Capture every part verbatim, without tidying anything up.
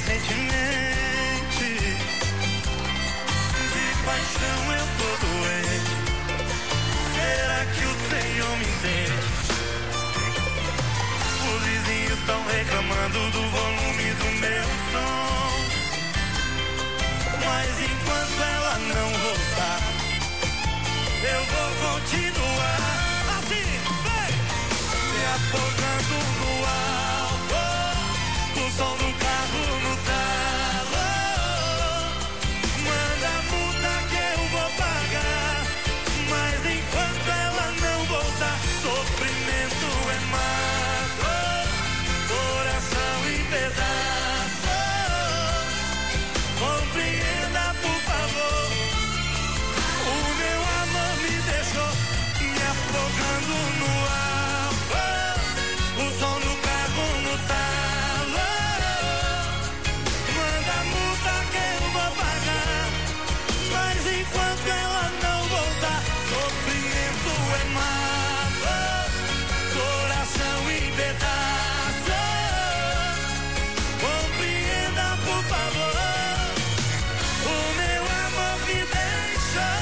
recentemente. De paixão eu tô doente. Será que o Senhor me entende? Os vizinhos estão reclamando do volume do meu som. Mas enquanto ela não voltar, eu vou continuar assim, vem! Me afogando no álcool, o som do carro no talo. Manda a multa que eu vou pagar. Mas enquanto ela não voltar, sofrimento é mágoa, coração em pedaços. Compreenda, por favor. O meu amor me deixou me afogando no álcool, o som do carro no talo. Manda a multa que eu vou pagar. Mas enquanto ela não voltar, sofrimento é mágoa, coração em pedaços. Compreenda, por favor. O meu amor me deixou.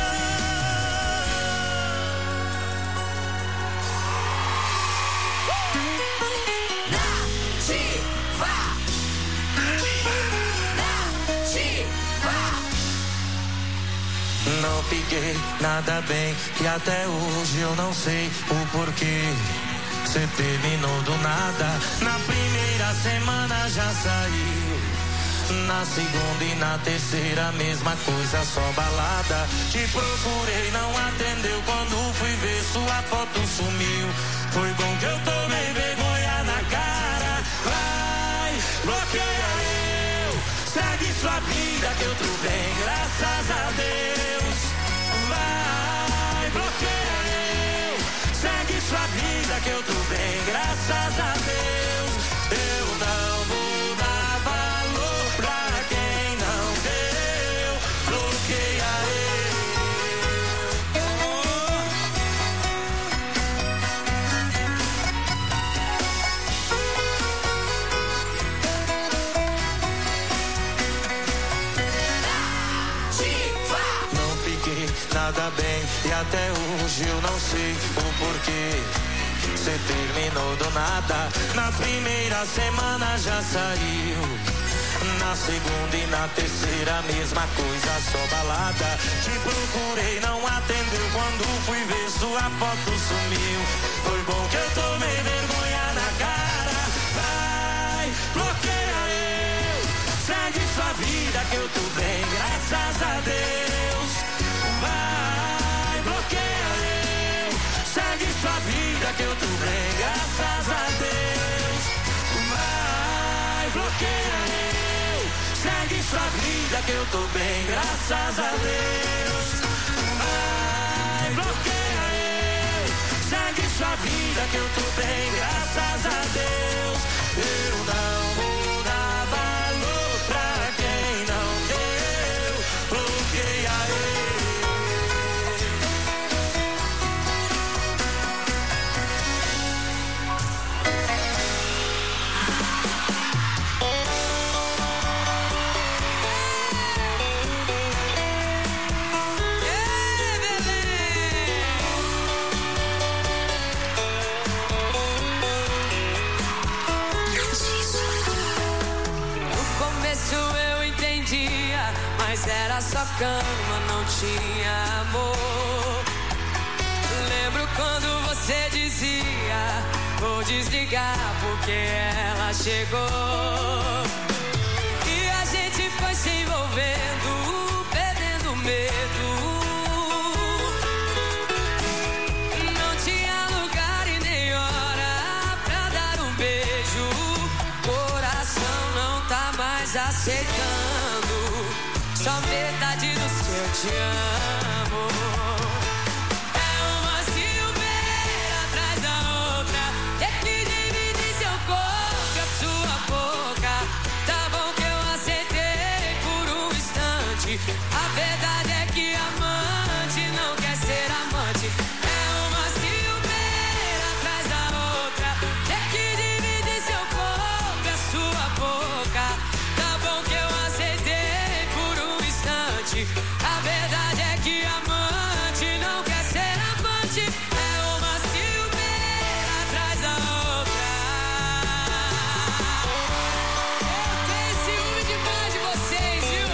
Não fiquei nada bem e até hoje eu não sei o porquê. Cê terminou do nada. Na primeira semana já saiu. Na segunda e na terceira mesma coisa, só balada. Te procurei, não atendeu. Quando fui ver sua foto sumiu. Foi bom que eu tomei vergonha na cara. Vai, bloqueia eu. Segue sua vida que eu tô bem, graças a Deus. Vai, bloqueia eu. Segue sua vida que eu tô bem, graças a Deus. Eu não vou dar valor pra quem não deu. Bloqueia Não fiquei nada bem e até hoje eu não sei o porquê. Cê terminou do nada. Na primeira semana já saiu. Na segunda e na terceira mesma coisa, só balada. Te procurei, não atendeu. Quando fui ver sua foto sumiu. Foi bom que eu tomei vergonha na cara. Vai, bloqueia eu. Segue sua vida que eu tô bem, graças a Deus. Vai, bloqueia eu. Segue sua vida que eu tô bem, graças a Deus. Vai, bloqueia eu. Segue sua vida que eu tô bem, graças a Deus. Vai, bloqueia eu. Segue sua vida que eu tô bem, graças a Deus. Eu não vou dar valor pra quem não deu. Bloqueia eu. Mas era só cama, não tinha amor. Lembro quando você dizia: vou desligar porque ela chegou. E a gente foi se envolvendo, perdendo medo. Não tinha lugar e nem hora pra dar um beijo. Coração não tá mais aceitando só metade do seu te amo. É uma ciumeira atrás da outra. Ter que dividir seu corpo e a sua boca. Tá bom que eu aceitei por um instante. A verdade é que amante não quer ser amante. É uma ciumeira atrás da outra. Ter que dividir seu corpo e a sua boca. instante. A verdade é que amante não quer ser amante. É uma ciumeira atrás da outra. Eu tenho ciúme demais de vocês, viu?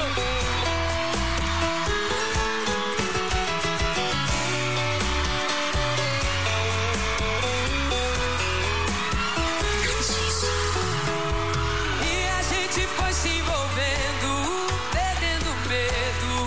E a gente foi se envolvendo, perdendo medo.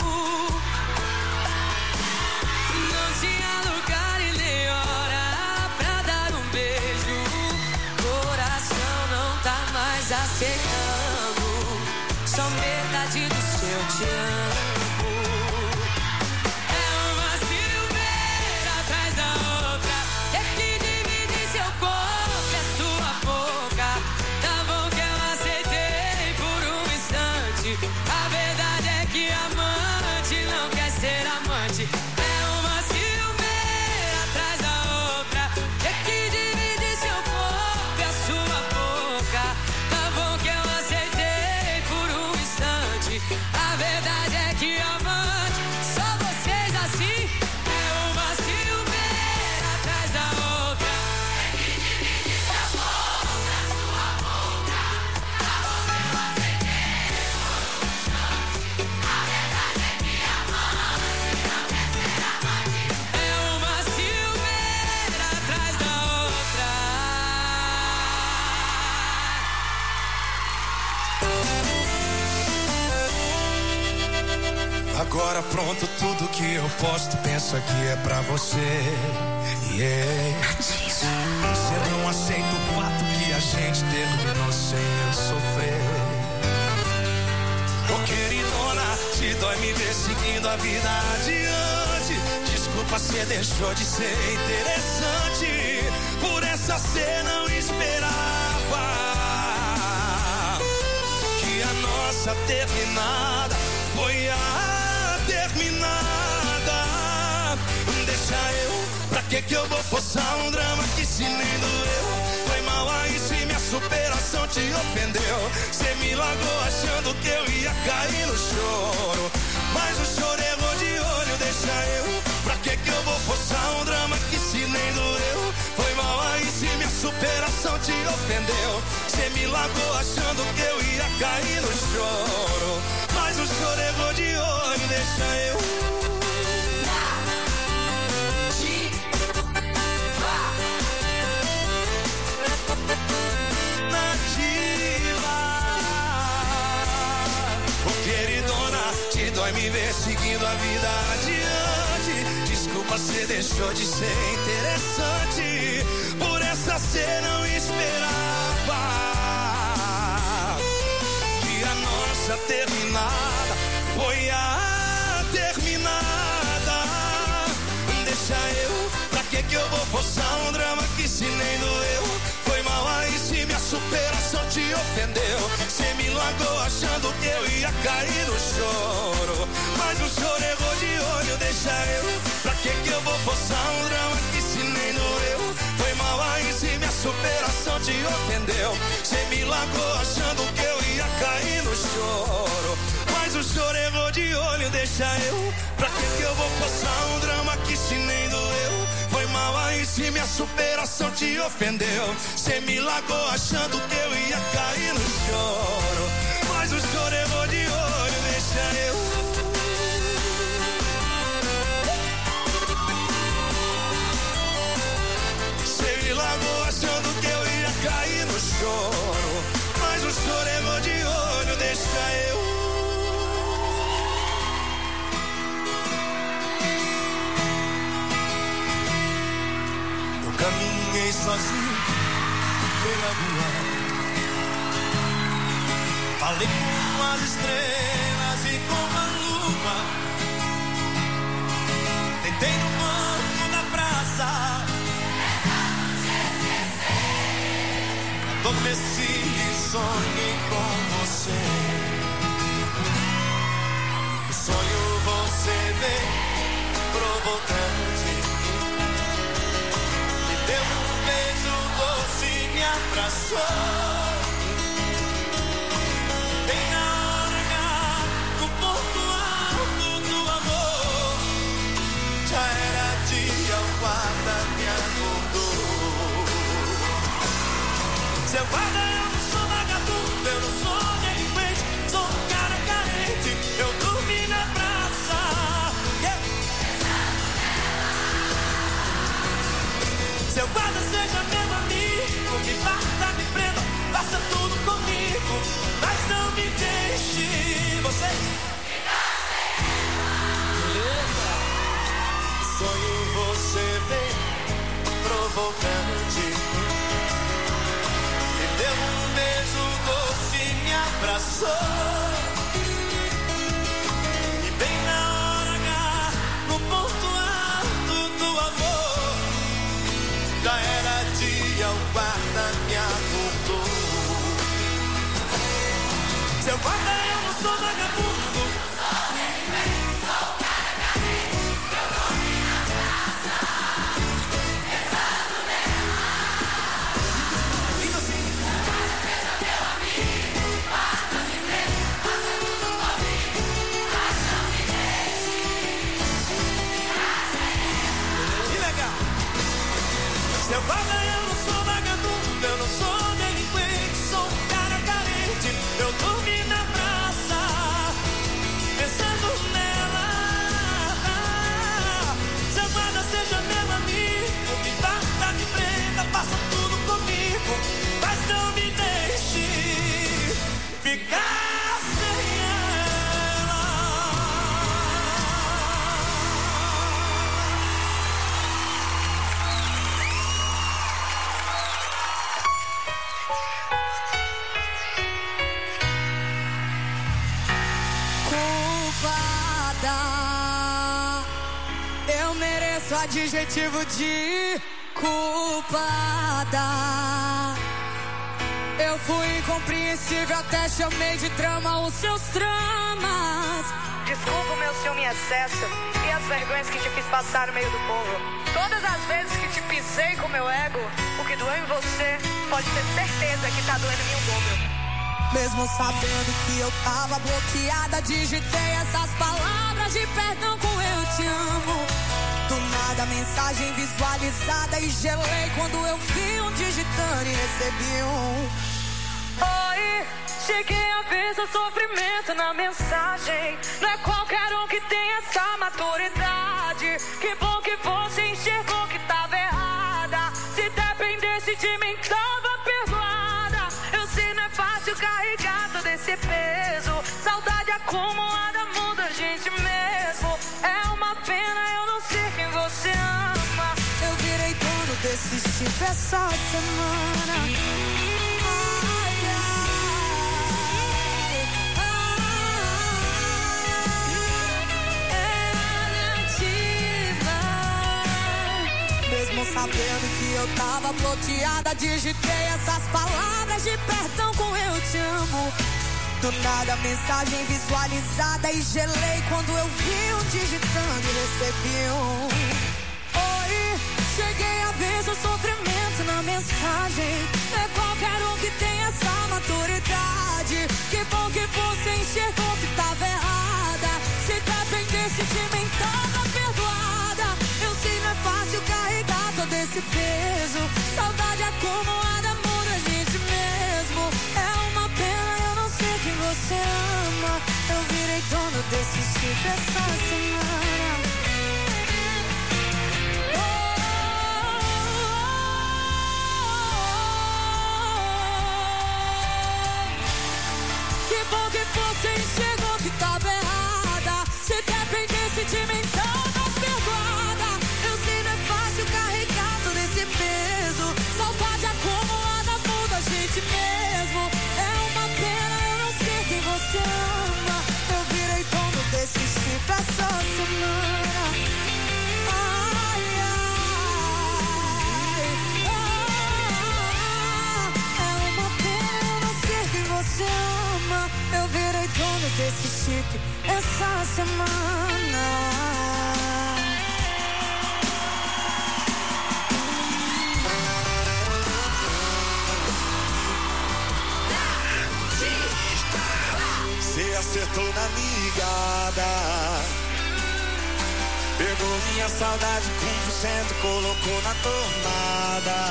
Não tinha lugar e nem hora pra dar um beijo. Coração não tá mais aceitando só metade do seu te amo. É uma ciumeira atrás da outra. Ter que dividir seu corpo e a sua boca. Tá bom que eu aceitei por um instante. A verdade é que amante não quer ser amante. É uma ciumeira atrás da outra. Ter que dividir seu corpo e a sua boca. Tá bom que eu aceitei por um instante. A verdade é que amante, só vocês assim. É uma ciumeira atrás da outra. É uma ciumeira atrás da outra. Agora pronto, tudo que eu posto, pensa que é pra você. Yeah. Você não aceita o fato que a gente terminou sem eu sofrer. Ô queridona, te dói me ver seguindo a vida adiante. Desculpa, cê deixou de ser interessante. Por essa cê não esperava que a nossa terminada foi a terminada. Deixa eu, pra que que eu vou forçar um drama que se nem doeu? Foi mal aí se minha superação te ofendeu. Cê me largou achando que eu ia cair no choro, mas o choro errou de olho. Deixa eu, pra que que eu vou forçar um drama que se nem doeu? Foi mal aí se minha superação te ofendeu. Cê me largou achando que eu ia cair no choro, mas o choro errou de olho. Deixa eu te dói me ver seguindo a vida adiante. Desculpa, cê deixou de ser interessante. Por essa cê não esperava que a nossa terminada foi a terminada. Deixa eu, pra que que eu vou forçar um drama que se nem doeu? Foi mal aí se minha superação te ofendeu. Cê me largou achando que eu ia cair no choro, mas o choro errou de olho. Deixa eu, pra que que eu vou forçar um drama que se nem doeu? Foi mal aí se minha superação te ofendeu. Cê me largou achando que eu ia cair no choro, mas o choro errou de olho. Deixa eu, pra que que eu vou forçar um drama que se nem doeu? Foi mal aí se minha superação te ofendeu. Cê me largou achando que eu ia cair no choro, mas o choro errou de olho. Deixa eu. Cê me largou achando que eu ia cair no choro, mas o choro errou de olho. Deixa eu. Caminhei sozinho pela rua, falei com as estrelas e com a lua. Deitei no banco da praça, adormeci e sonhei com você. O sonho você veio provocante, deu um beijo doce, me abraçou. Bem na hora do pontual, passou. E bem na hora H, no ponto alto do amor, já era dia, o guarda me acordou. Seu guarda, eu não sou vagabundo. Sou nem sou carregamento. Meu nome na praça, pensando nela. Lindo assim. Seja meu amigo, basta me ver, faça tudo comigo, mas não me deixe. Que legal. Seu guarda, eu não sou vagabundo, eu não sou delinquente, sou um cara carente. Eu dormi na praça, pensando nela. Seu guarda, seja meu amigo, me bata, me prenda, faça tudo comigo, mas não me deixe ficar sem ela. Culpada, eu mereço adjetivo de culpada. Eu fui incompreensível, até chamei de drama os seus dramas. Desculpa o meu ciúme em excesso e as vergonhas que te fiz passar no meio do povo. Todas as vezes que te pisei com meu ego, o que doeu em você, pode ter certeza que tá doendo em mim o dobro. Mesmo sabendo que eu tava bloqueada, digitei essas palavras de perdão com eu te amo. Do nada, mensagem visualizada e gelei quando eu vi um digitando e recebi um. Oi, cheguei a ver seu sofrimento na mensagem. Não é qualquer um que tem essa maturidade. Que bom que você enxergou que tava errada. Se dependesse de mim, tava perdoada. Eu sei, não é fácil carregar todo esse peso. Saudade acumulada muda a gente mesmo. É uma pena eu não ser quem você ama. Eu virei dono desse chip essa semana. Ai, ai, ai, é ativa. Mesmo sabendo que eu tava bloqueada, digitei essas palavras de perdão com eu te amo. Do nada, mensagem visualizada e gelei quando eu vi um digitando e recebi um. Oi, cheguei a ver seu sofrimento na mensagem. É qualquer um que tem essa maturidade. Que bom que você enxergou que tava errada. Se dependesse de mim, tava perdoada. Eu sei, não é fácil carregar todo esse peso. Saudade acumulada muda a gente mesmo. É uma pena eu não sei quem você ama. Eu virei dono desse chip essa semana. Que bom que você enxergou que tava errada. Se dependesse de mim, tava perdoada. Eu sei, não é fácil carregar todo esse peso. Saudade acumulada muda a gente mesmo. É uma pena eu não ser quem você ama. Eu virei dono desse chip essa semana. Ai, ai, ah, é uma pena eu não ser quem você ama. Eu virei dono desse chip essa semana. Você acertou na ligada, pegou minha saudade com por cento, colocou na tomada.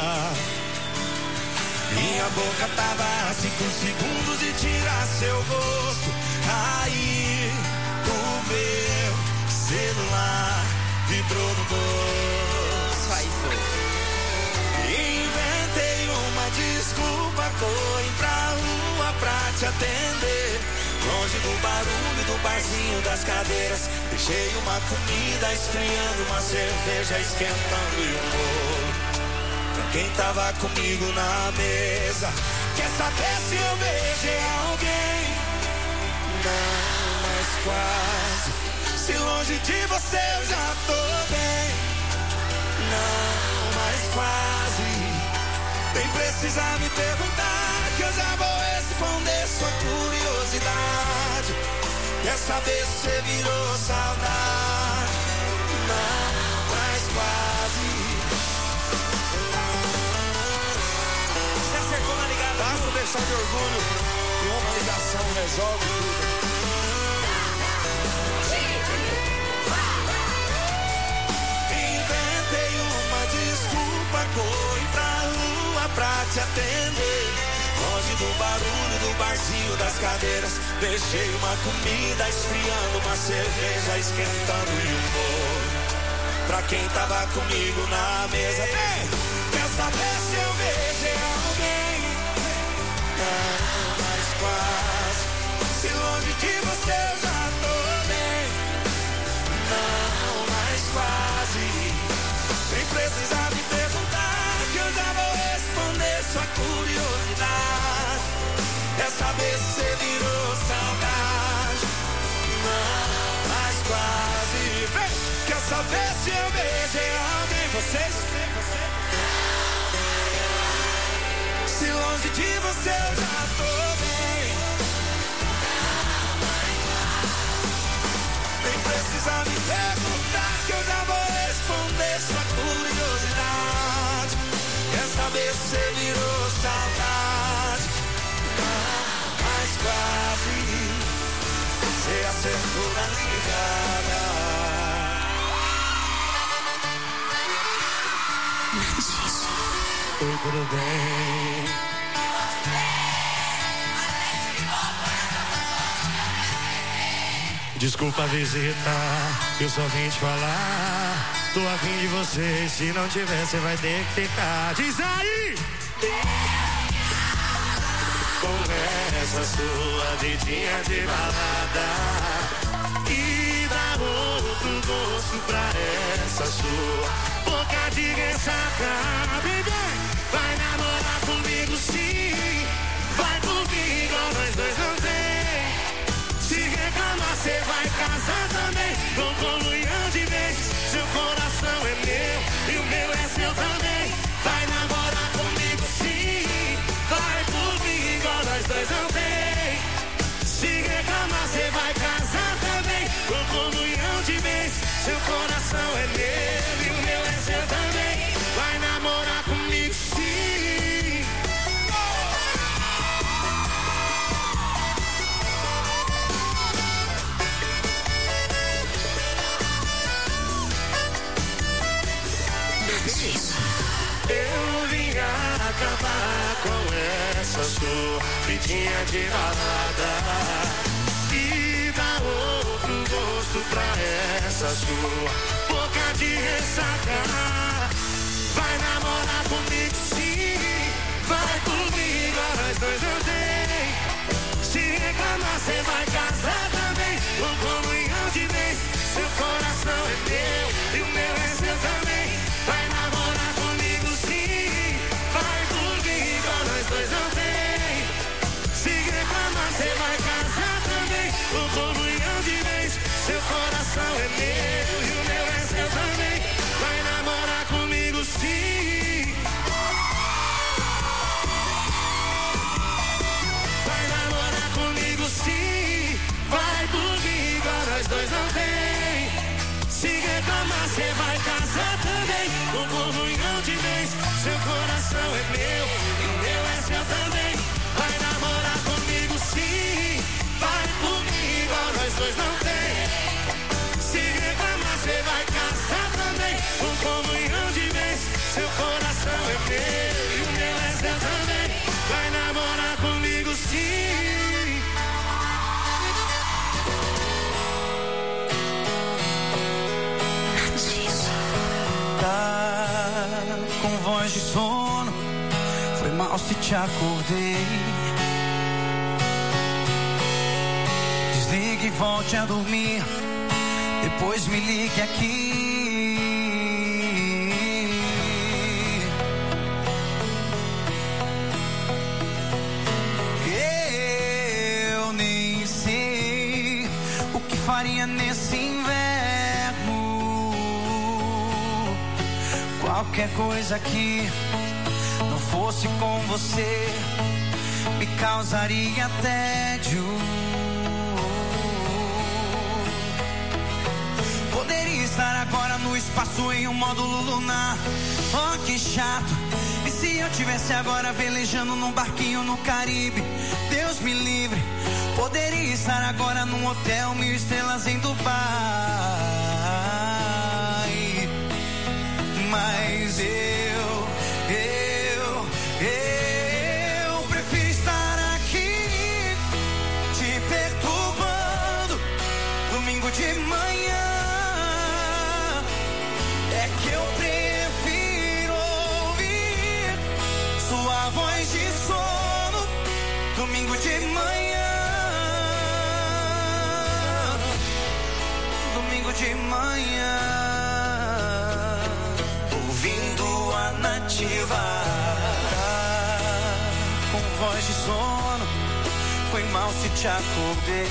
Minha boca tava a cinco segundos de tirar seu gosto. Aí o meu celular vibrou no bolso. Aí foi. Inventei uma desculpa, corri pra rua pra te atender. Longe do barulho do barzinho das cadeiras. Deixei uma comida esfriando, uma cerveja esquentando e um bolo pra quem tava comigo na mesa. Quer saber se eu beijei alguém? quase. Se longe de você eu já tô bem. Não, mas quase. Nem precisa me perguntar, que eu já vou responder sua curiosidade. Quer saber se você virou saudade? Não, mas quase. Você acertou na ligada. Basta deixar de orgulho e uma ligação resolve tudo. Inventei uma desculpa, corri pra rua pra te atender. Longe do barulho do barzinho das cadeiras. Deixei uma comida esfriando, uma cerveja esquentando e um bolo pra quem tava comigo na mesa. Vem, quer saber se eu beijei alguém? Não, mas quase. Se longe de você eu já tô bem. Não, mas quase. Nem precisa me perguntar, que eu já vou responder sua curiosidade. Quer saber se você virou saudade? Não, mas quase. Vem, quer saber se eu beijei alguém? Vocês? Se longe de você eu já tô bem. Nem precisa me perguntar, que eu já vou responder sua curiosidade. Quer saber se você virou saudade? Não, mas quase. Você acertou na ligada. Oi, tudo bem? Desculpa a visita, eu só vim te falar. Tô afim de você, se não tiver, você vai ter que ficar. Diz aí! Com essa sua vidinha de balada e dá outro gosto pra essa sua boca de ressaca. Bebê, vai namorar comigo sim. Vai comigo, nós dois não tem. Se reclamar, cê vai casar também. Com comunhão de vez. Seu coração é meu e o meu é seu também. Vai namorar comigo sim. Vai comigo, nós dois não tem. Se reclamar, cê vai casar também. Com comunhão de vez. Seu coração é meu e o meu é seu também. Vai namorar comigo sim. Eu vim acabar com essa sua vidinha de balada e dar outro gosto pra essa sua boca de ressaca. Vai namorar comigo sim. Vai comigo, nós dois não tem. Se reclamar, cê vai casar também. Com comunhão de vez. Seu coração é meu e o meu é seu também. Vai namorar comigo sim. Vai comigo, nós dois não tem. Se reclamar, cê vai casar também. Com comunhão de vez. Seu coração é meu e o meu é seu também. Vai namorar comigo sim. Vai namorar comigo sim. Vai comigo, nós dois não tem. Se reclamar, cê vai casar também. Com comunhão de vez. Seu coração é meu e o meu é seu também. Vai namorar comigo sim. Vai comigo, nós dois não tem. Se reclamar, cê vai casar também. Com comunhão de vez. Seu coração é meu e o meu é seu também. Vai namorar comigo sim. Tá com voz de sono. Foi mal se te acordei. Desligue e volte a dormir. Depois me ligue aqui. Eu nem sei o que faria nesse inverno? Qualquer coisa que não fosse com você me causaria tédio. Poderia estar agora no espaço em um módulo lunar. Oh, que chato. E se eu tivesse agora velejando num barquinho no Caribe? Deus me livre. Poderia estar agora num hotel mil estrelas em Dubai. Mas eu, eu, eu prefiro estar aqui te perturbando domingo de manhã. É que eu prefiro ouvir sua voz de sono domingo de manhã. Domingo de manhã, ouvindo a Nativa, com voz de sono. Foi mal se te acordei.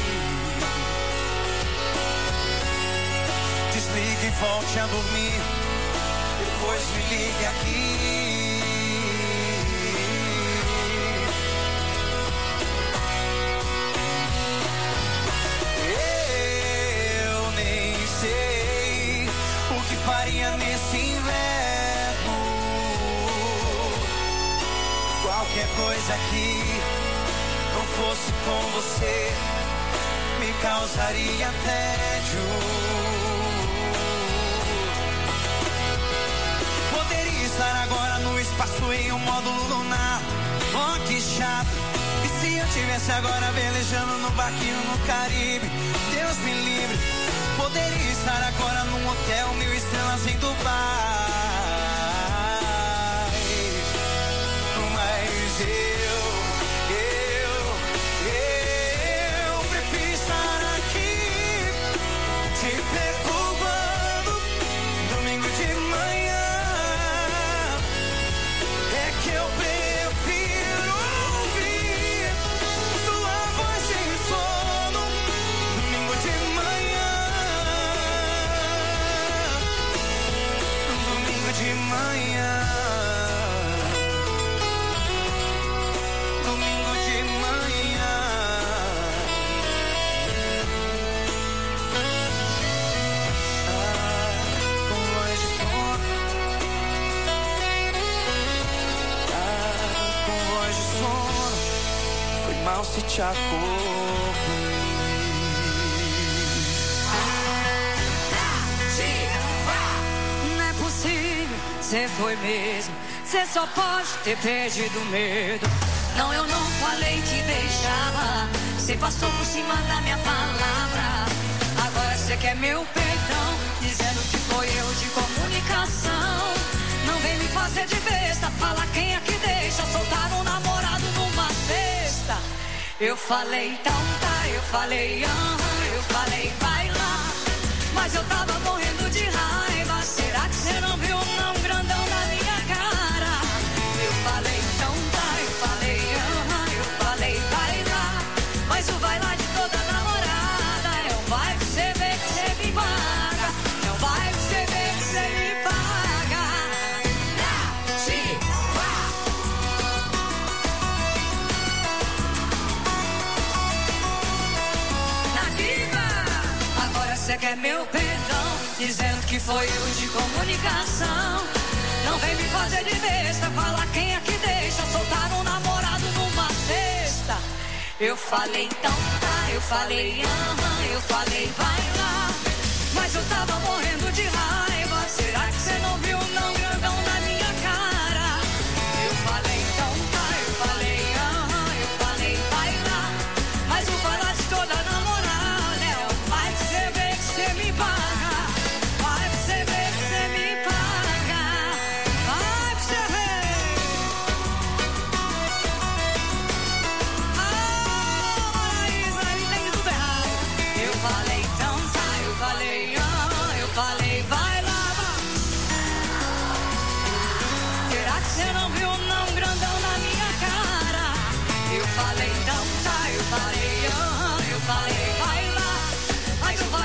Desligue e volte a dormir. Depois me ligue aqui. Faria nesse inverno. Qualquer coisa que não fosse com você me causaria tédio. Poderia estar agora no espaço em um módulo lunar. Oh, que chato. E se eu tivesse agora velejando no barquinho no Caribe? Deus me livre. Poderia estar agora num hotel mil estrelas em Dubai. Mas eu, eu, eu prefiro estar aqui te perturbando domingo de manhã. É que eu prefiro ouvir sua voz de sono domingo de manhã. De manhã, domingo de manhã, ah, com voz de sono, ah, com voz de sono, foi mal se te acordei. Cê foi mesmo, cê só pode ter perdido medo. Não, eu não falei que deixava, cê passou por cima da minha palavra. Agora cê quer meu perdão, dizendo que foi eu de comunicação. Não vem me fazer de besta, fala quem é que deixa soltar um namorado numa cesta. Eu falei então tá, eu falei aham, eu falei vai lá. Mas eu tava morrendo de raiva, será que cê não viu não grandão na minha cara? Eu falei então tá, eu falei aham, eu falei vai lá. Mas o vai lá de toda namorada é um vai que cê vê que cê me paga. É um vai que cê vê que cê me paga. Nativa! Agora cê quer meu perdão, dizendo que foi eu de comunicação. Não vem me fazer de besta, fala quem é que deixa soltar um namorado numa cesta. Eu falei então tá, eu falei aham, eu falei vai lá. Mas eu tava morrendo de raiva, será que cê não viu não grandão na minha cara? Eu falei então tá, eu falei aham, eu falei vai lá. Mas o vai lá de toda namorada é o vai que cê vê que cê me paga. Vai que cê vê que cê me paga. Vai que cê vê. Ah, Isa, ele tem tudo errado. Eu falei então tá, eu falei aham, eu falei vai lá. Será que cê não viu não grandão na minha cara? Eu falei então tá, eu falei aham, eu falei vai lá. Mas o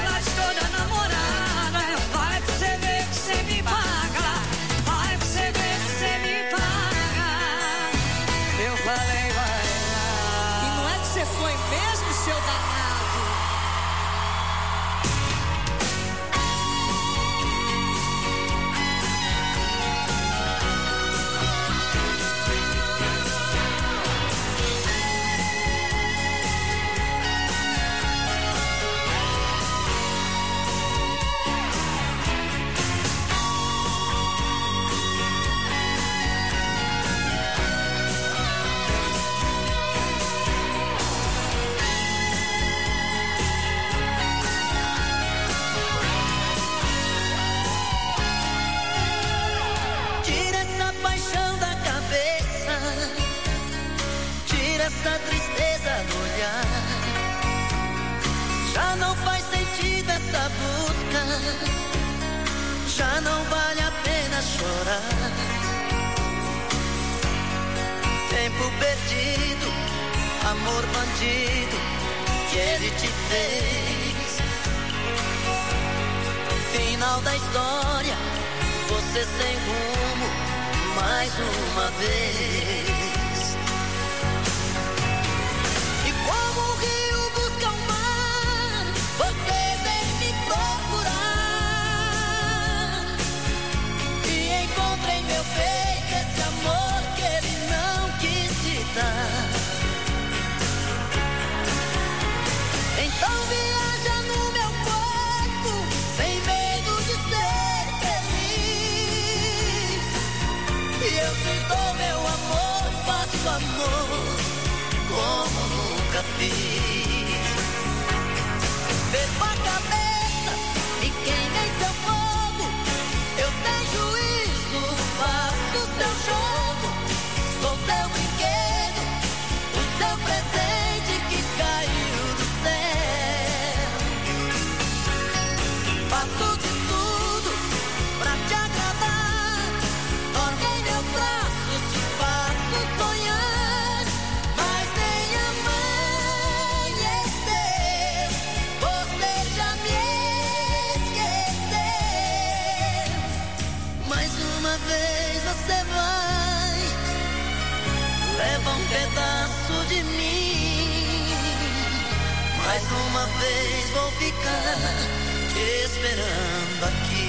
não faz sentido essa busca, já não vale a pena chorar. Tempo perdido, amor bandido que ele te fez. Final da história, você sem rumo mais uma vez. E como o rio busca o mar, você vem me procurar. E encontra em meu peito esse amor que ele não quis te dar. Então viaja no meu corpo, sem medo de ser feliz. E eu te dou meu amor, faço amor como nunca fiz. Perco a cabeça e queimei seu fogo. Eu sem juízo faço seu jogo. Sou seu brinquedo, o seu presente que caiu do céu. Faço de tudo pra te agradar. Dorme em meus braços, te faço sonhar. Mas nem amanhecer, você já me esqueceu. Mais uma vez você vai, leva um pedaço de mim. Mais uma vez vou ficar te esperando aqui.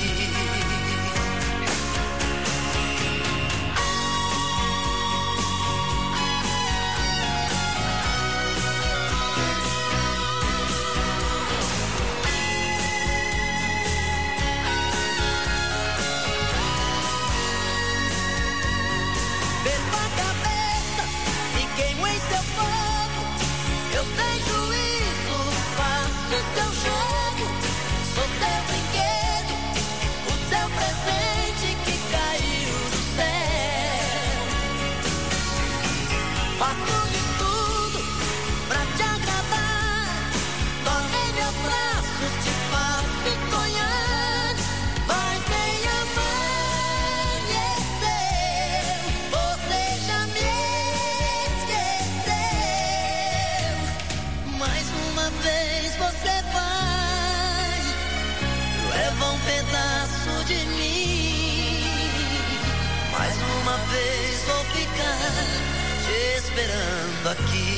Perco a cabeça e queimo em seu fogo. Eu sem juízo faço seu jogo. Sou seu brinquedo, o seu presente que caiu do céu. Faço de tudo pra te agradar. Dorme em meus braços, te faço sonhar. Mas nem amanhecer, você já me esqueceu. Mais uma vez você vai, leva um pedaço de mim. Mais uma vez vou ficar te esperando aqui.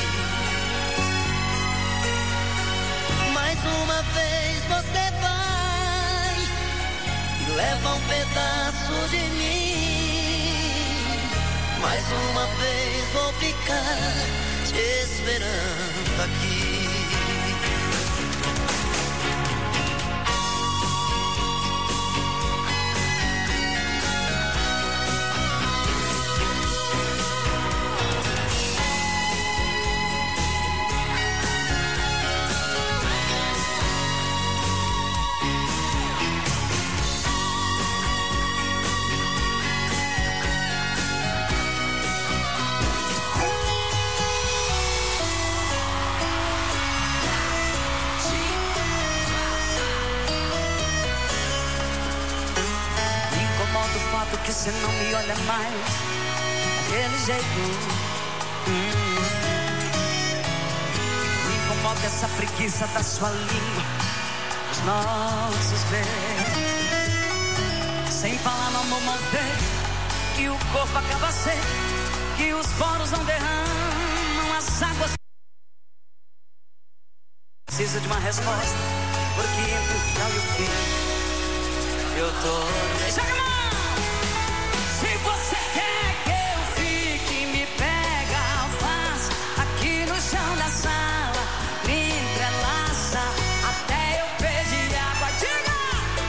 Mais uma vez você vai e leva um pedaço de mim. Mais uma vez vou ficar te esperando aqui. Me incomoda o fato que você não me olha mais daquele jeito. Hum. Me incomoda essa preguiça da sua língua, os nossos beijos. Sem falar no amor mover, que o corpo acaba seco, que os poros não derramam as águas. Preciso de uma resposta, porque entre o final e o fim eu tô. Joga a mão! Se você quer que eu fique, me pega, faz aqui no chão da sala, me entrelaça até eu pedir água. Diga!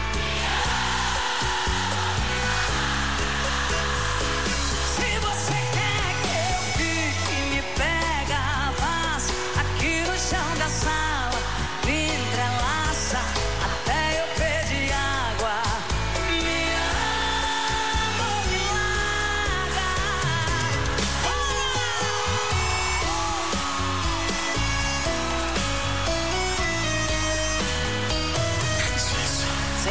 Se você quer que eu fique, me pega, faz aqui no chão da sala, me entrelaça até eu pedir água. Me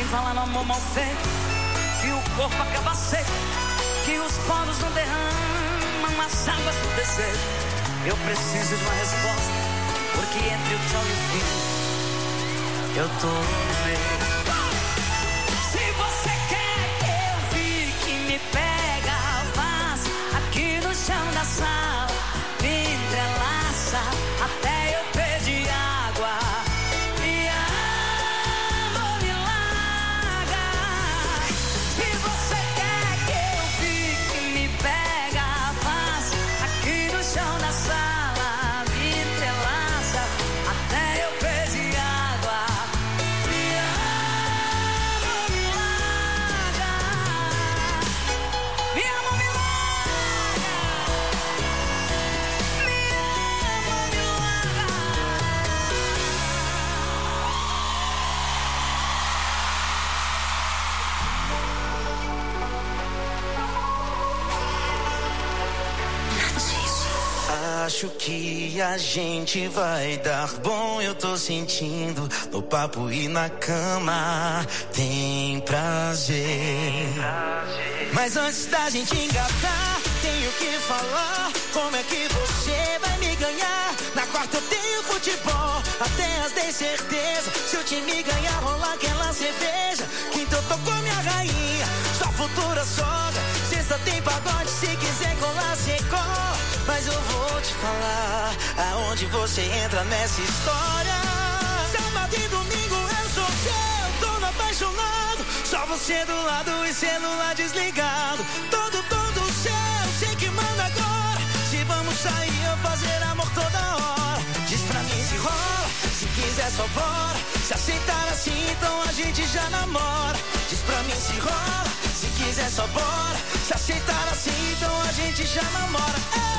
falar no amor mal feito, que o corpo acaba seco, que os poros não derramam as águas do desejo. Eu preciso de uma resposta, porque entre o tchau e o fim, eu tô no meio. Se você quer que eu fique, me pega, faz aqui no chão da sala, me entrelaça até eu pedir água. Me ama, me larga. Se você quer que eu fique, me pega, faz aqui no chão da sala, me entrelaça até eu pedir água. Me ama, me larga. Me ama, me larga. Me ama, me larga. Acho que a gente vai dar bom, eu tô sentindo no papo e na cama tem prazer. Mas antes da gente engatar, tenho que falar como é que você vai me ganhar. Na quarta eu tenho futebol, até as dez certeza. Se o time ganhar, rola aquela cerveja. Quinta eu tô com minha rainha, só futura sogra. Sexta tem pagode, se quiser colar, cê cola. Mas eu vou te falar aonde você entra nessa história. Sábado e domingo eu sou seu, tô apaixonado. Só você do lado e celular desligado. Todo, todo seu, sei que manda agora. Se vamos sair ou fazer amor toda hora. Diz pra mim se rola, se quiser só bora. Se aceitar assim, então a gente já namora. Diz pra mim se rola, se quiser só bora. Se aceitar assim, então a gente já namora. Ei!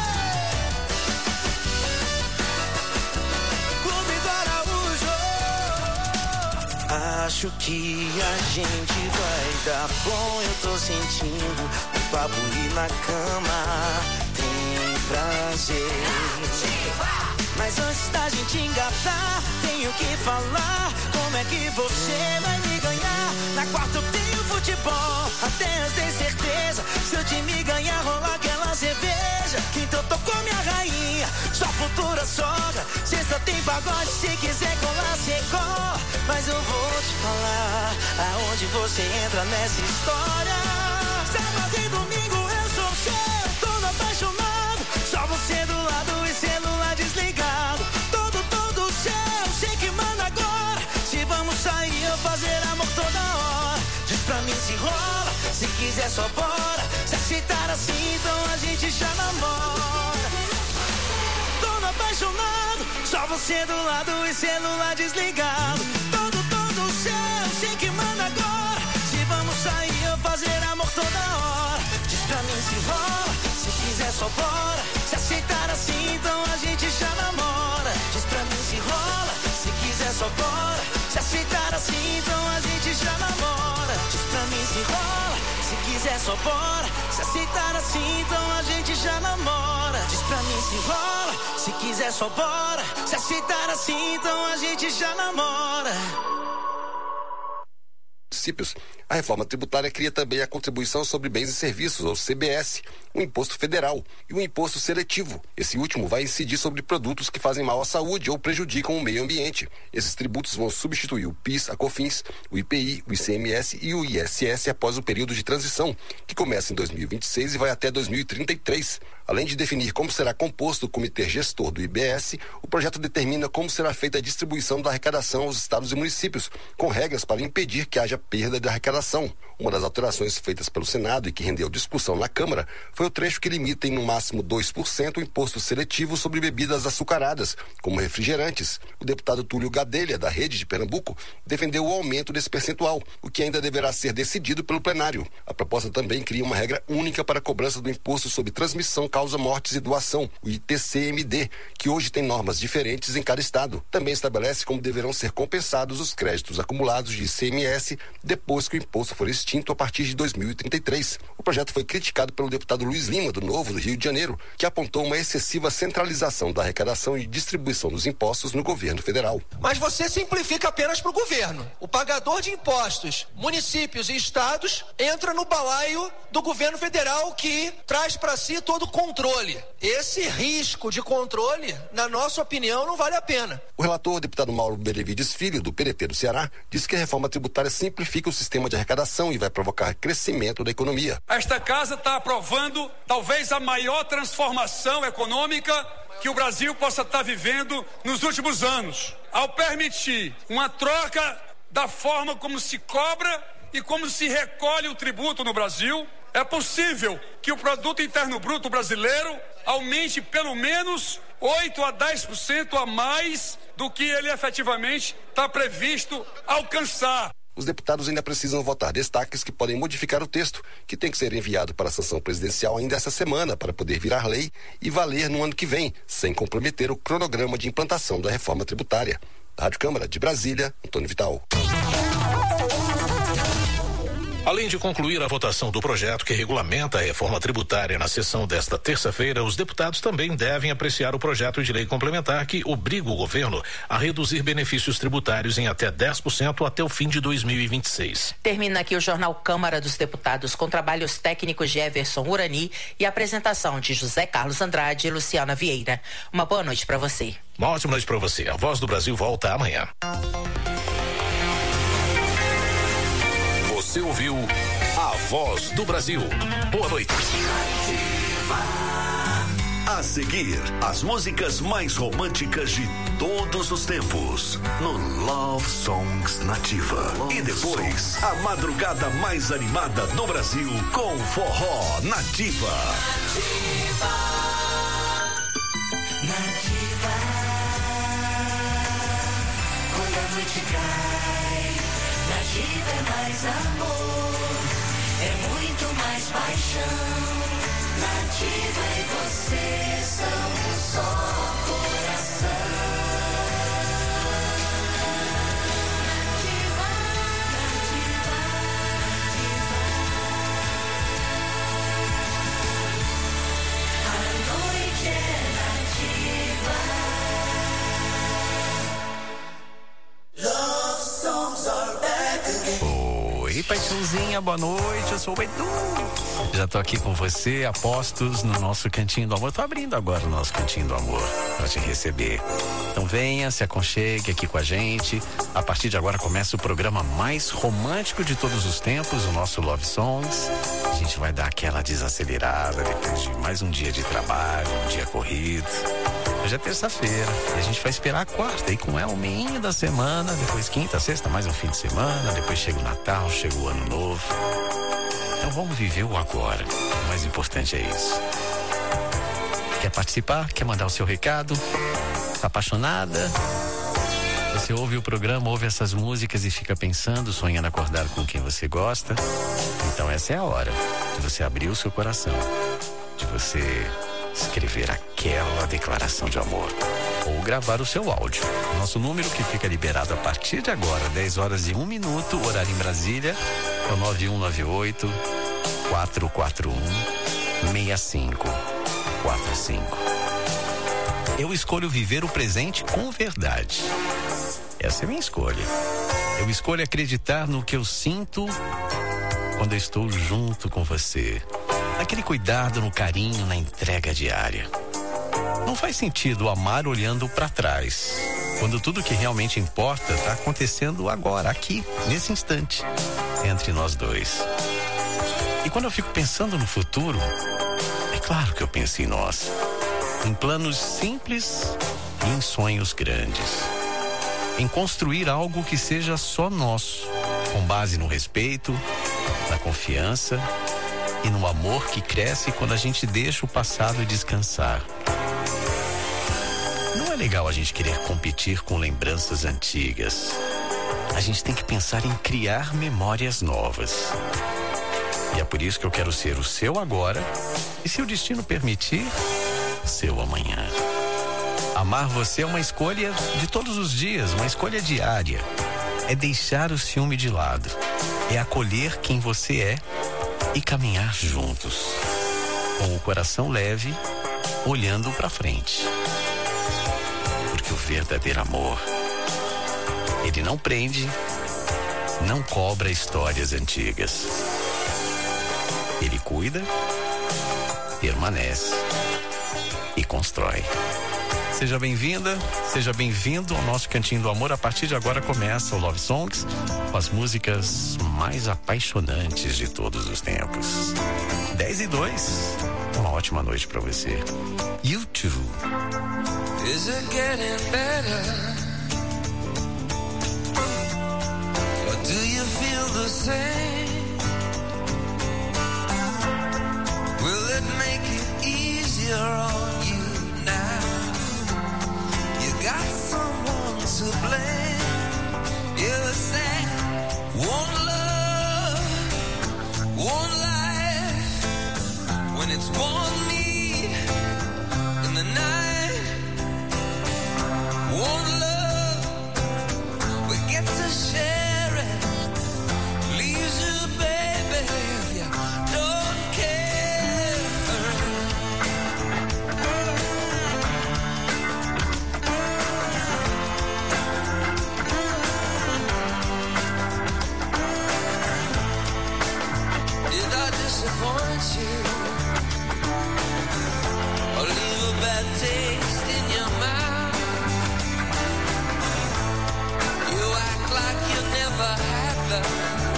Acho que a gente vai dar bom, eu tô sentindo no papo e na cama tem prazer. Mas antes da gente engatar, tenho que falar como é que você vai me ganhar. Na quarta eu tenho futebol, até as dez certeza. Se o time ganhar, rola aquela cerveja. Quinta eu tô com minha rainha, só futura sogra. Sexta tem pagode, se quiser colar, cê cola. Mas eu vou te falar aonde você entra nessa história. Sábado e domingo eu sou seu, tô apaixonado. Só você do lado e celular desligado. Todo, todo seu, sei que manda agora. Se vamos sair ou fazer amor toda hora. Diz pra mim se rola, se quiser só bora. Se aceitar assim, então a gente já namora. Tô apaixonado, só você do lado e celular desligado. Todo, todo seu, sei que manda agora. Se vamos sair ou fazer amor toda hora. Diz pra mim se rola, se quiser só bora. Se aceitar assim, então a gente já namora. Diz pra mim se rola, se quiser só bora. Se aceitar assim, então a gente já namora. Diz pra mim se rola, se quiser só bora. Se aceitar assim, então a gente já namora. Diz pra mim se rola, se quiser só bora. Se aceitar assim, então a gente já namora. Municípios. A reforma tributária cria também a Contribuição sobre Bens e Serviços, ou C B S, um imposto federal e um imposto seletivo. Esse último vai incidir sobre produtos que fazem mal à saúde ou prejudicam o meio ambiente. Esses tributos vão substituir o PIS, a COFINS, o I P I, o I C M S e o I S S após o período de transição, que começa em dois mil e vinte e seis e vai até dois mil e trinta e três. Além de definir como será composto o comitê gestor do I B S, o projeto determina como será feita a distribuição da arrecadação aos estados e municípios, com regras para impedir que haja perda de arrecadação. Uma das alterações feitas pelo Senado e que rendeu discussão na Câmara foi o trecho que limita em no máximo dois por cento o imposto seletivo sobre bebidas açucaradas, como refrigerantes. O deputado Túlio Gadelha, da Rede de Pernambuco, defendeu o aumento desse percentual, o que ainda deverá ser decidido pelo plenário. A proposta também cria uma regra única para a cobrança do imposto sobre transmissão, causa mortes e doação, o I T C M D, que hoje tem normas diferentes em cada estado. Também estabelece como deverão ser compensados os créditos acumulados de I C M S depois que o imposto for extinto a partir de dois mil e trinta e três. O projeto foi criticado pelo deputado Luiz Lima, do Novo, do Rio de Janeiro, que apontou uma excessiva centralização da arrecadação e distribuição dos impostos no governo federal. Mas você simplifica apenas para o governo. O pagador de impostos, municípios e estados, entra no balaio do governo federal, que traz para si todo o controle. Esse risco de controle, na nossa opinião, não vale a pena. O relator, o deputado Mauro Benevides Filho, do P D T do Ceará, disse que a reforma tributária simplifica o sistema de arrecadação e vai provocar crescimento da economia. Esta casa está aprovando talvez a maior transformação econômica que o Brasil possa estar vivendo nos últimos anos, ao permitir uma troca da forma como se cobra e como se recolhe o tributo no Brasil. É possível que o produto interno bruto brasileiro aumente pelo menos oito a dez por cento a mais do que ele efetivamente está previsto alcançar. Os deputados ainda precisam votar destaques que podem modificar o texto, que tem que ser enviado para a sanção presidencial ainda essa semana para poder virar lei e valer no ano que vem, sem comprometer o cronograma de implantação da reforma tributária. Da Rádio Câmara de Brasília, Antônio Vital. Além de concluir a votação do projeto que regulamenta a reforma tributária na sessão desta terça-feira, os deputados também devem apreciar o projeto de lei complementar que obriga o governo a reduzir benefícios tributários em até dez por cento até o fim de dois mil e vinte e seis. Termina aqui o Jornal Câmara dos Deputados, com trabalhos técnicos de Everson Urani e apresentação de José Carlos Andrade e Luciana Vieira. Uma boa noite para você. Uma ótima noite para você. A Voz do Brasil volta amanhã. Você ouviu A Voz do Brasil. Boa noite. A seguir, as músicas mais românticas de todos os tempos no Love Songs Nativa. Love e depois, Songs. A madrugada mais animada do Brasil com Forró Nativa. Nativa. Nativa. Quando a noite cai, Nativa é mais amor, é muito mais paixão. Nativa e você são um só coração. Nativa, nativa, nativa. A noite é nativa. Love songs are back again. Oi, paixãozinha, boa noite, eu sou o Edu. Já tô aqui com você, apostos no nosso Cantinho do Amor. Tô abrindo agora o nosso Cantinho do Amor para te receber. Então venha, se aconchegue aqui com a gente. A partir de agora começa o programa mais romântico de todos os tempos, o nosso Love Songs. A gente vai dar aquela desacelerada depois de mais um dia de trabalho, um dia corrido. Hoje é terça-feira e a gente vai esperar a quarta, e com ela o meio da semana, depois quinta, sexta, mais um fim de semana, depois chega o Natal, chega o Ano Novo. Então vamos viver o agora, o mais importante é isso. Quer participar? Quer mandar o seu recado? Tá apaixonada? Você ouve o programa, ouve essas músicas e fica pensando, sonhando acordar com quem você gosta? Então essa é a hora de você abrir o seu coração, de você escrever aquela declaração de amor ou gravar o seu áudio. Nosso número, que fica liberado a partir de agora, dez horas e um minuto, horário em Brasília, é o nove um nove oito, quatro quatro um, seis cinco quatro cinco. Eu escolho viver o presente com verdade. Essa é a minha escolha. Eu escolho acreditar no que eu sinto quando eu estou junto com você. Naquele cuidado, no carinho, na entrega diária. Não faz sentido amar olhando para trás, quando tudo que realmente importa está acontecendo agora, aqui, nesse instante, entre nós dois. E quando eu fico pensando no futuro, é claro que eu penso em nós, em planos simples e em sonhos grandes, em construir algo que seja só nosso, com base no respeito, na confiança e no amor que cresce quando a gente deixa o passado descansar. Não é legal a gente querer competir com lembranças antigas. A gente tem que pensar em criar memórias novas. E é por isso que eu quero ser o seu agora e, se o destino permitir, o seu amanhã. Amar você é uma escolha de todos os dias, uma escolha diária. é deixar o ciúme de lado, é acolher quem você é e caminhar juntos, com o coração leve, olhando para frente. Porque o verdadeiro amor, ele não prende, não cobra histórias antigas. Ele cuida, permanece e constrói. Seja bem-vinda, seja bem-vindo ao nosso Cantinho do Amor. A partir de agora começa o Love Songs, com as músicas mais apaixonantes de todos os tempos. dez e dois, uma ótima noite pra você. You too. Is it getting better? Or do you feel the same? Will it make it easier on you now? You got someone to blame. You say, one love, one life. When it's one need in the night, one love, we get to share it. Leaves you, baby, if you don't care. Did I disappoint you? Or leave a bad taste in your mouth? You act like you never had love,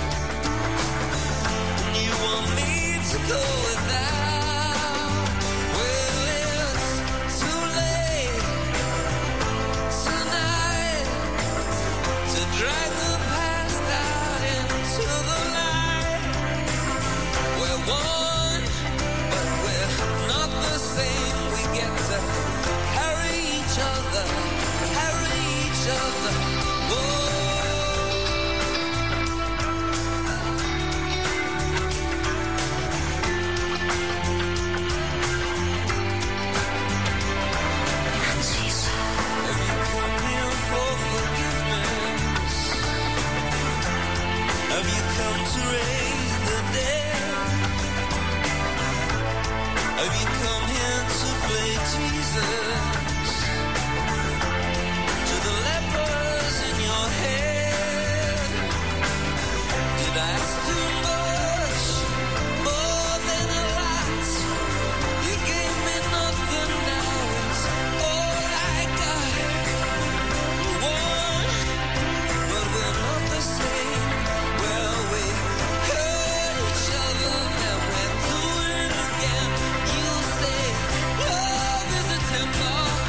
and you want me to go without. Well, it's too late tonight to drag the past out into the light. We're one, but we're not the same. We get to carry each other, carry each other. Whoa. Have you come here for forgiveness? Have you come to raise the dead? Have you come here to play Jesus to the lepers in your head? Did I ask too much, more than a lot? You gave me nothing, now it's all I got. We're one, but we're not the same. Well, we hurt each other, and we're doing it again. You say love is a temper.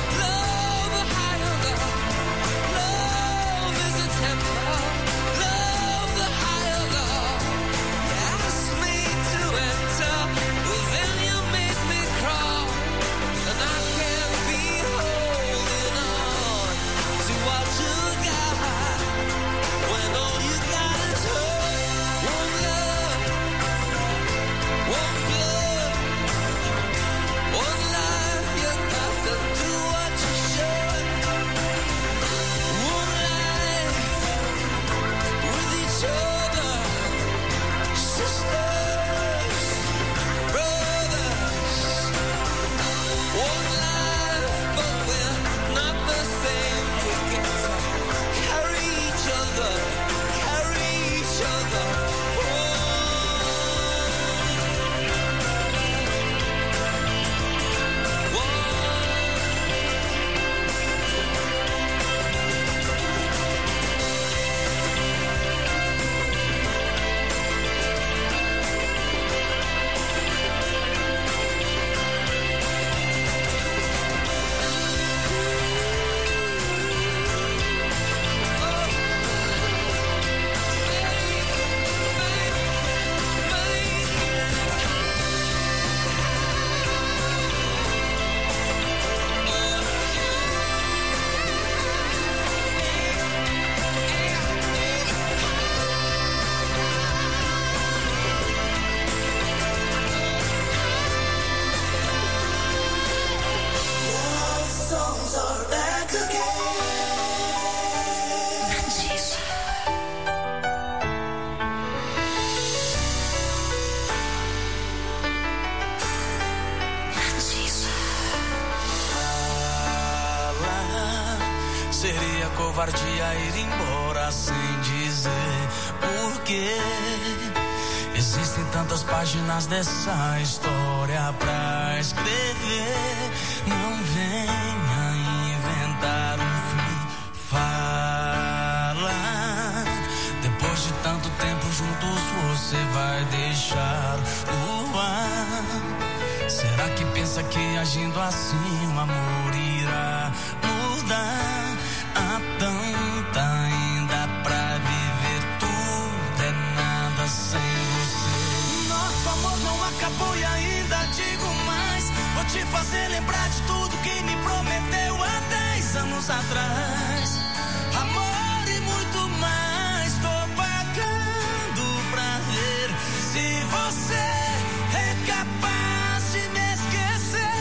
covardia ir embora sem dizer porquê. Existem tantas páginas dessa história pra escrever. Não venha inventar um fim. Fala. Depois de tanto tempo juntos, você vai deixar o ar. Será que pensa que agindo assim o amor irá mudar? Há tanta ainda pra viver, tudo é nada sem você. Nosso amor não acabou e ainda digo mais. Vou te fazer lembrar de tudo que me prometeu há dez anos atrás. Amor e muito mais, tô pagando pra ver se você é capaz de me esquecer.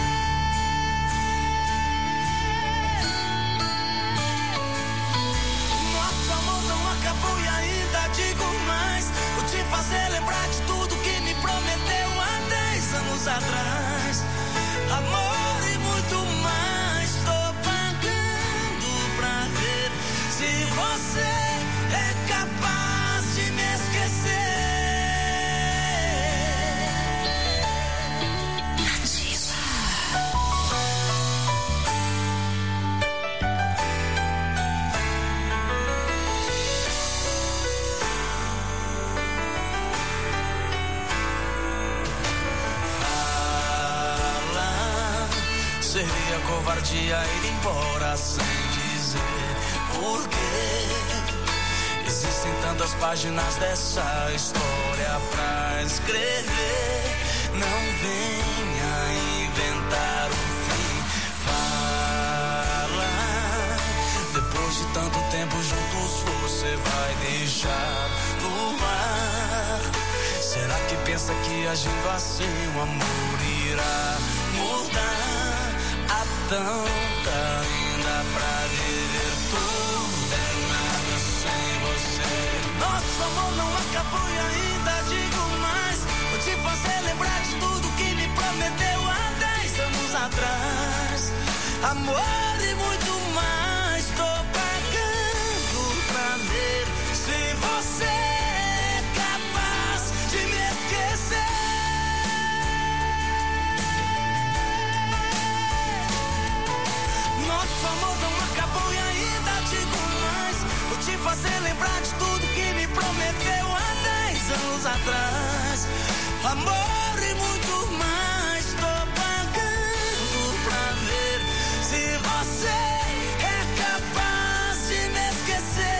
Nosso amor não acabou e ainda digo mais. Vou te fazer lembrar de tudo que me prometeu há dez anos atrás. Amor e muito mais, tô pagando pra ver se você é capaz de me esquecer. Seria covardia ir embora sem dizer porquê. Existem tantas páginas dessa história pra escrever. Não venha inventar um fim. Fala. Depois de tanto tempo juntos, você vai deixar no ar. Será que pensa que agindo assim o amor irá mudar? Há tanta ainda pra viver, tudo é nada sem você. Nosso amor não acabou e ainda digo mais. Vou te fazer lembrar de tudo que me prometeu há dez anos atrás. Amor e muito mais, tô pagando pra ver se você é capaz de me esquecer. Nosso amor não acabou e ainda digo mais. Vou te fazer lembrar de tudo que me prometeu há dez anos atrás. Amor e muito mais, tô pagando pra ver se você é capaz de me esquecer.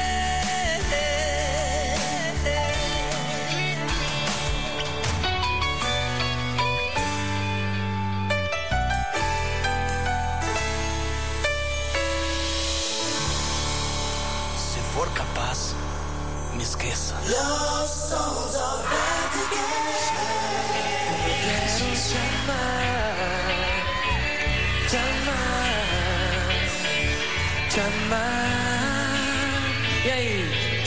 Se for capaz, me esqueça. Love songs are back again. Quero te amar, te amar, te amar. E aí?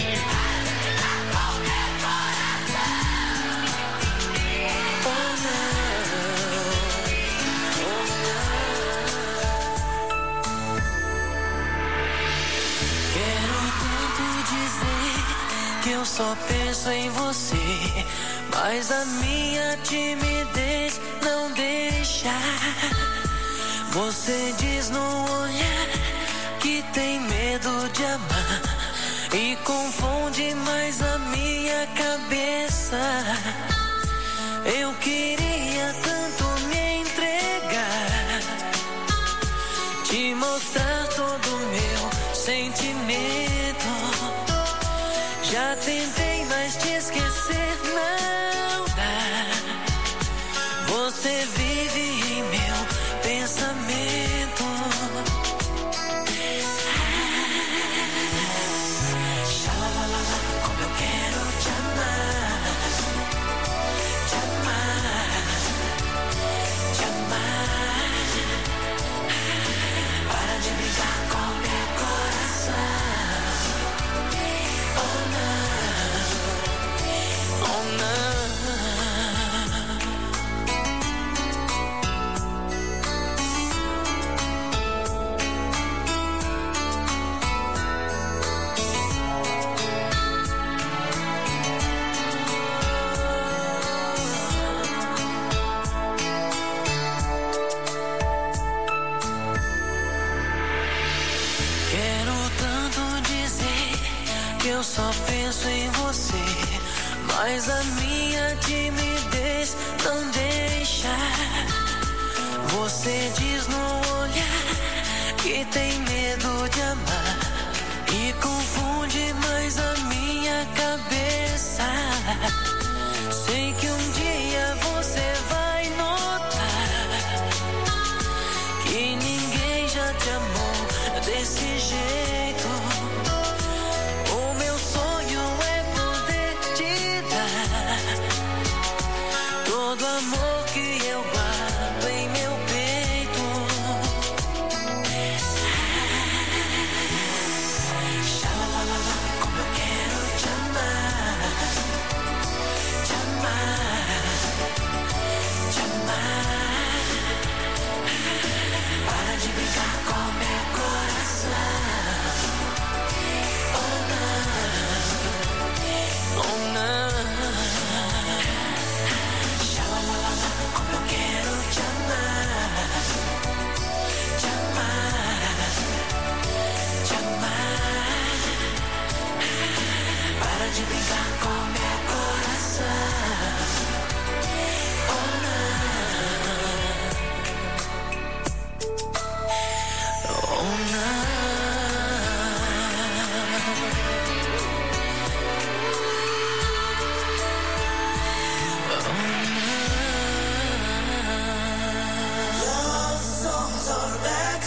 Quero tanto dizer que eu só penso em você, mas a minha timidez não deixa. Você diz no olhar que tem medo de amar e confunde mais a minha cabeça. Eu queria tanto me entregar, te mostrar todo o meu sentimento. Já tentei, mas te esquecer não dá. Você vive em meu pensamento. Xalalalala, como eu quero te amar, te amar, te amar. Para de brincar com meu coração. Oh não, oh não. que eu só penso em você, mas a minha timidez não deixa. Você diz no olhar que tem medo de amar e confunde mais a minha cabeça. Sei que um dia você vai notar que ninguém já te amou desse jeito. O meu sonho é poder te dar todo amor que eu guardo em meu peito. Xalalala, como eu quero te amar, te amar, te amar. Para de brincar com meu coração. Oh não, oh não. Xalalala, como eu quero te amar, te amar, te amar. Para de brincar com meu coração. Oh não, oh não. Love songs are back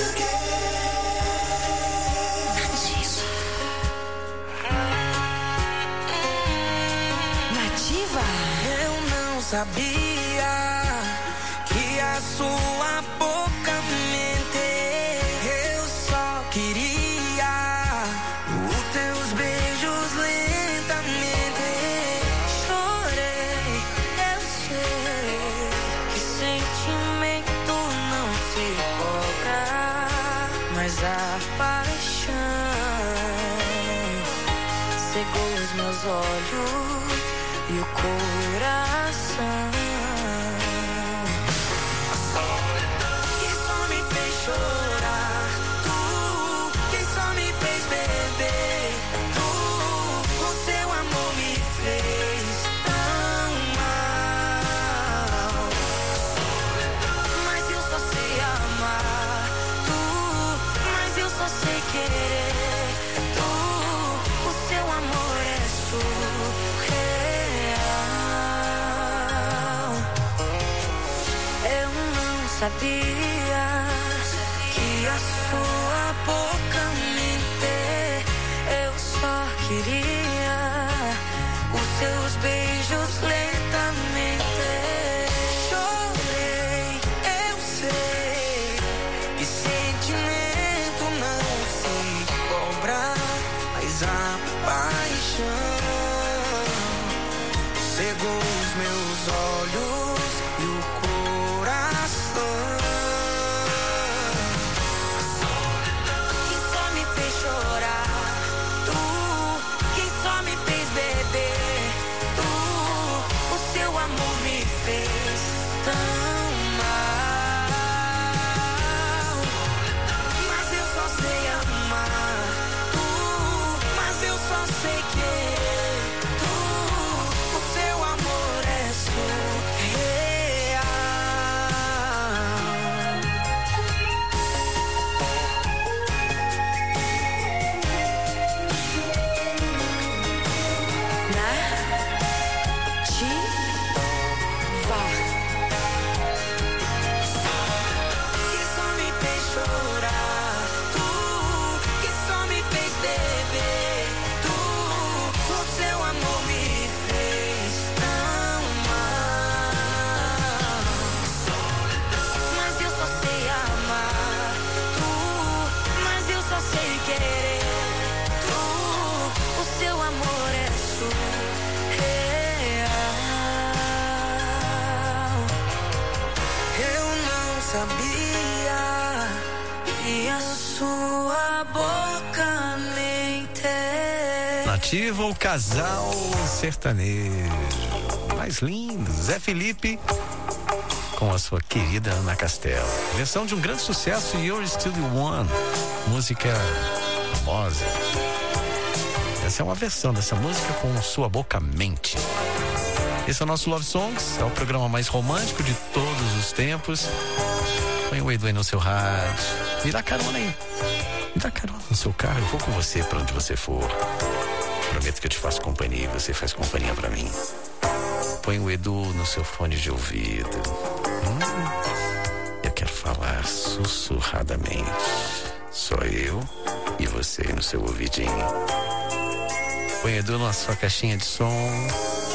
Nativa. Eu não sabia que a sua boca mente. Eu só queria os teus beijos lentamente. Chorei, eu sei que sentimento não se cobra, mas a paixão cegou os meus olhos e o coração. Que só me fez chorar, tu que só me fez beber, tu, o seu amor me fez tão mal. Mas eu só sei amar, tu, mas eu só sei querer, tu, o seu amor é surreal. Eu não sabia que a sua boca mente. Eu só queria os seus beijos lentamente. Chorei, eu sei que sentimento não se cobra, mas a paixão cegou os meus olhos e o coração. Que só me fez chorar, tu que só me fez beber, tu, o seu amor me fez tão mal. Mas eu só sei amar, tu, mas eu só sei querer, tu, o seu amor é surreal. Que só me fez chorar, tu que só me fez beber, tu, o seu amor me fez tão mal. Mas eu só sei amar, tu, mas eu só sei querer, tu, o seu amor é surreal. Eu não sabia que a sua boca mente. Nativa, o casal sertanejo mais lindo, Zé Felipe com a sua querida Ana Castela. Versão de um grande sucesso, You're Still the One, música famosa. Essa é uma versão dessa música com Sua Boca Mente. Esse é o nosso Love Songs, é o programa mais romântico de todos os tempos. Põe o Edu aí no seu rádio. Me dá carona aí. Me dá carona no seu carro, eu vou com você pra onde você for. Prometo que eu te faço companhia e você faz companhia pra mim. Põe o Edu no seu fone de ouvido. Hum, eu quero falar sussurradamente. Só eu e você no seu ouvidinho. Põe o Edu na sua caixinha de som.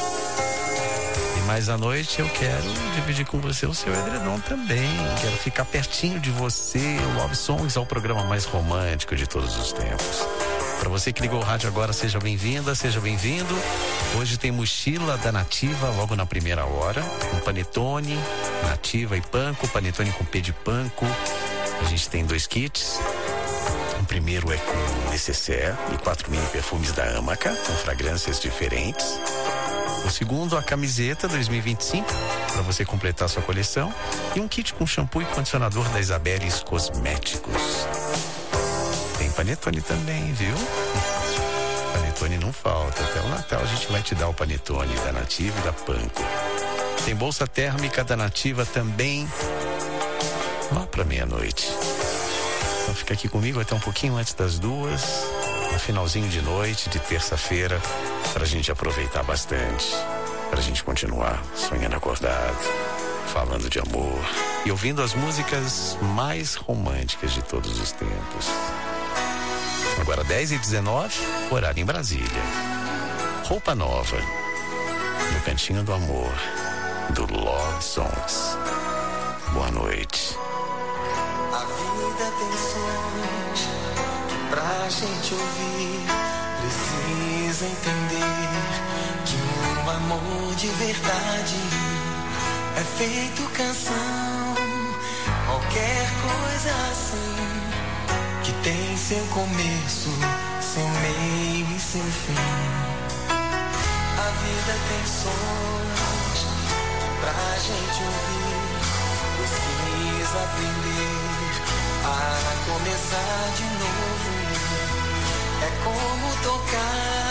E mais à noite eu quero dividir com você o seu edredom também. Quero ficar pertinho de você. O Love Songs é o programa mais romântico de todos os tempos. Para você que ligou o rádio agora, seja bem-vinda, seja bem-vindo. Hoje tem mochila da Nativa logo na primeira hora. Um panetone, Nativa e panko, panetone com P de panko. A gente tem dois kits. O primeiro é com necessaire e quatro mini perfumes da Amaca, com fragrâncias diferentes. O segundo, a camiseta dois mil e vinte e cinco, para você completar sua coleção. E um kit com shampoo e condicionador da Isabeles Cosméticos. Tem panetone também, viu? Panetone não falta. Até o Natal a gente vai te dar o panetone da Nativa e da panko. Tem bolsa térmica da Nativa também. Lá pra meia-noite. Então fica aqui comigo até um pouquinho antes das duas, no finalzinho de noite, de terça-feira, pra gente aproveitar bastante, pra gente continuar sonhando acordado, falando de amor e ouvindo as músicas mais românticas de todos os tempos. Agora dez e dezenove, horário em Brasília. Roupa nova, no Cantinho do Amor, do Love Songs. Boa noite. A vida tem sons que pra gente ouvir precisa entender que um amor de verdade é feito canção. Qualquer coisa assim que tem seu começo, seu meio e seu fim. A vida tem sons que pra gente ouvir precisa aprender a começar de novo. É como tocar